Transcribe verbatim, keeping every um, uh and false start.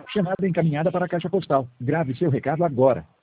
Chamada encaminhada para a caixa postal. Grave seu recado agora.